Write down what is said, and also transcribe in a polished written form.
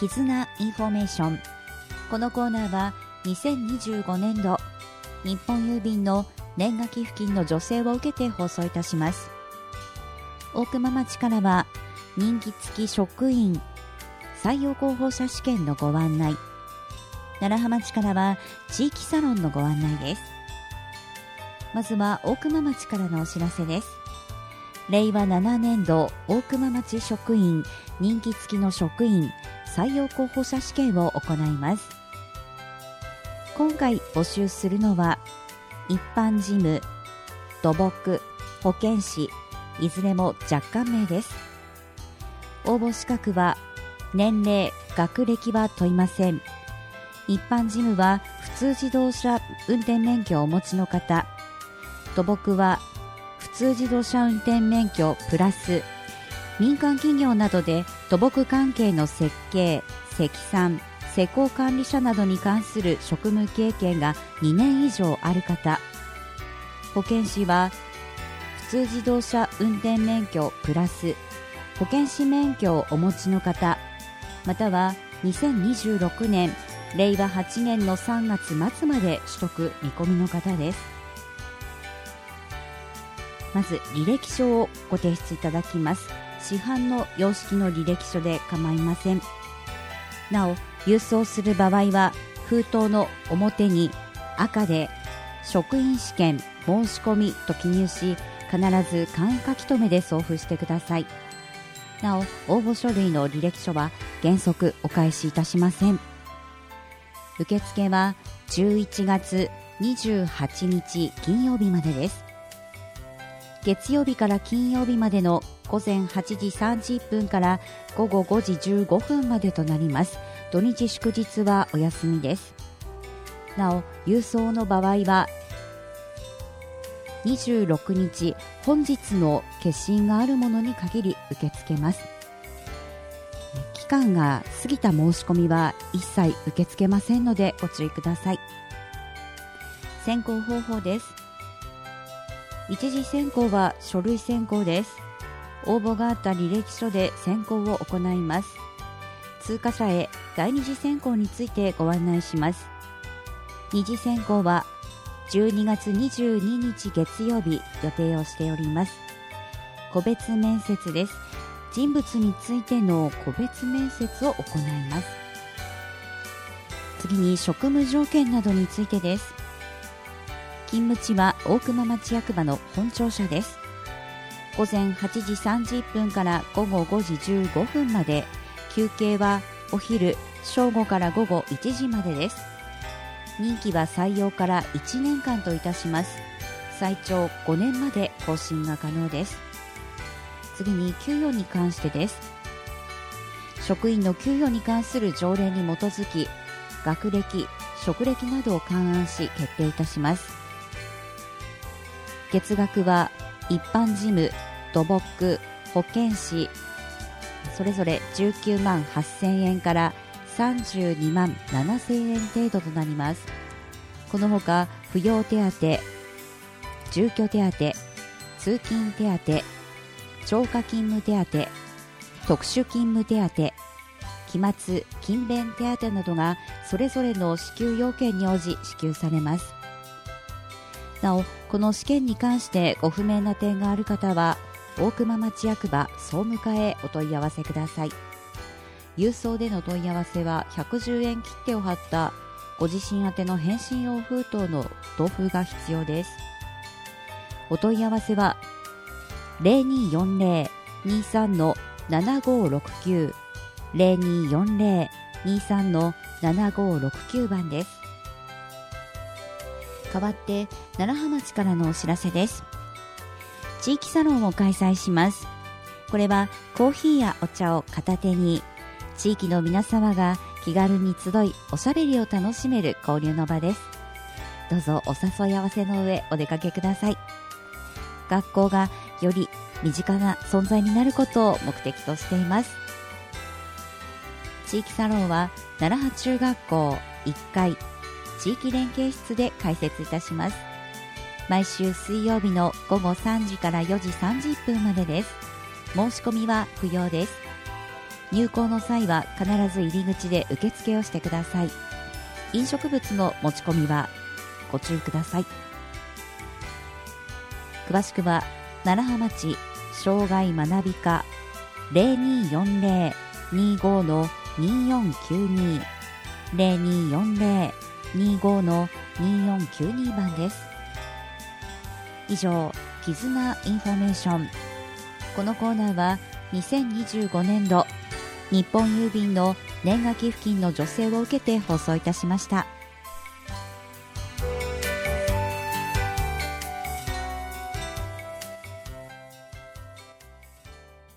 絆インフォメーション。このコーナーは2025年度日本郵便の年賀寄付金の助成を受けて放送いたします。大熊町からは任期付き職員採用候補者試験のご案内、楢葉町からは地域サロンのご案内です。まずは大熊町からのお知らせです。令和7年度大熊町職員任期付きの職員採用候補者試験を行います。今回募集するのは一般事務、土木、保健師、いずれも若干名です。応募資格は年齢、学歴は問いません。一般事務は普通自動車運転免許をお持ちの方、土木は普通自動車運転免許プラス民間企業などで土木関係の設計、積算、施工管理者などに関する職務経験が2年以上ある方、保健師は普通自動車運転免許プラス保健師免許をお持ちの方、または2026年令和8年の3月末まで取得見込みの方です。まず履歴書をご提出いただきます。市販の様式の履歴書で構いません。なお郵送する場合は封筒の表に赤で職員試験申し込みと記入し、必ず簡易書き留めで送付してください。なお応募書類の履歴書は原則お返しいたしません。受付は11月28日金曜日までです。月曜日から金曜日までの午前8時30分から午後5時15分までとなります。土日祝日はお休みです。なお郵送の場合は26日本日の欠勤があるものに限り受け付けます。期間が過ぎた申し込みは一切受け付けませんのでご注意ください。選考方法です。一次選考は書類選考です。応募があった履歴書で選考を行います。通過者へ第二次選考についてご案内します。二次選考は12月22日月曜日予定をしております。個別面接です。人物についての個別面接を行います。次に職務条件などについてです。勤務地は大熊町役場の本庁舎です。午前8時30分から午後5時15分まで、休憩はお昼正午から午後1時までです。任期は採用から1年間といたします。最長5年まで更新が可能です。次に給与に関してです。職員の給与に関する条例に基づき、学歴、職歴などを勘案し決定いたします。月額は一般事務、土木、保健師それぞれ19万8000円から32万7000円程度となります。このほか扶養手当、住居手当、通勤手当、超過勤務手当、特殊勤務手当、期末勤勉手当などがそれぞれの支給要件に応じ支給されます。なおこの試験に関してご不明な点がある方は大熊町役場総務課へお問い合わせください。郵送での問い合わせは110円切手を貼ったご自身宛ての返信用封筒の同封が必要です。お問い合わせは 0240-23-7569 0240-23-7569 番です。代わって楢葉町からのお知らせです。地域サロンを開催します。これはコーヒーやお茶を片手に地域の皆様が気軽に集いおしゃべりを楽しめる交流の場です。どうぞお誘い合わせの上お出かけください。学校がより身近な存在になることを目的としています。地域サロンは楢葉中学校1階地域連携室で開設いたします。毎週水曜日の午後3時から4時30分までです。申し込みは不要です。 入港の際は必ず入り口で受付をしてください。飲食物の持ち込みはご注意ください。詳しくは楢葉町障害学び課 0240-25-2492 0240-25-2492 番です。以上、絆インフォメーション。このコーナーは2025年度日本郵便の年賀寄付金の助成を受けて放送いたしました。